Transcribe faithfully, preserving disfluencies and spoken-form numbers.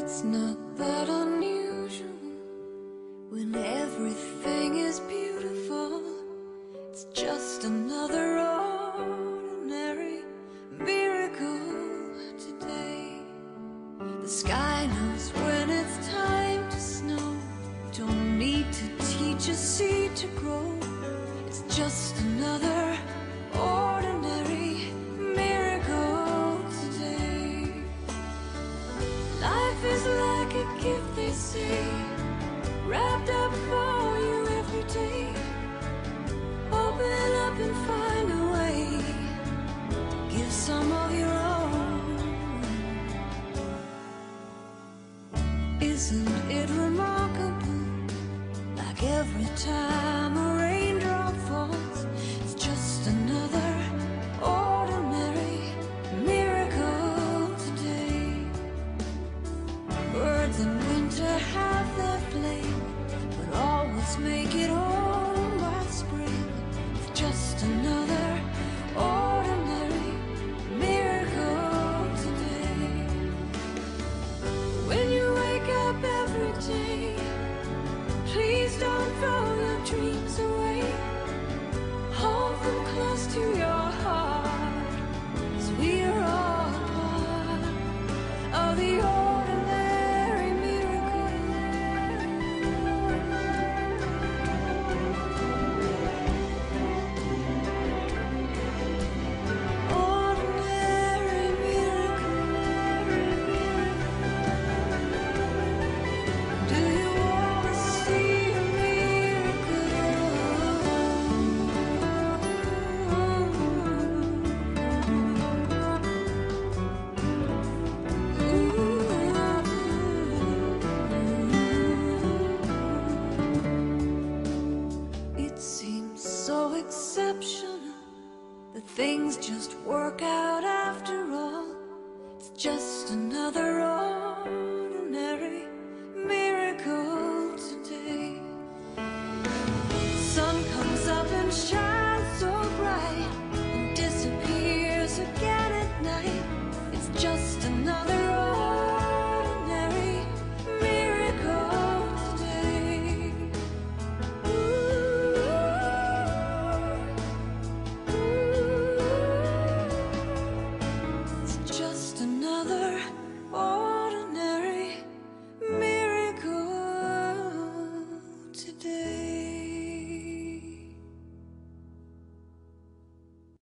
It's not that unusual when everything is beautiful. It's just another ordinary miracle today. The sky knows when it's time to snow. You don't need to teach a seed to grow. It's just another ordinary miracle today. Life is like a gift, they say, wrapped up for you every day. Open up and find a way to give some of your own. Isn't it remarkable? Like every time a raindrop falls, it's just another ordinary miracle today. Birds in winter have their flame, but always make it home by spring. It's just another ordinary miracle today. When you wake up every day, please don't throw your dreams away. Hold them close to your heart, 'cause we are all part of the ordinary miracle. Ordinary miracle. Do you wanna see a It seems so exceptional that things just work out after all. It's just another ordinary miracle today. Sun comes up and shines.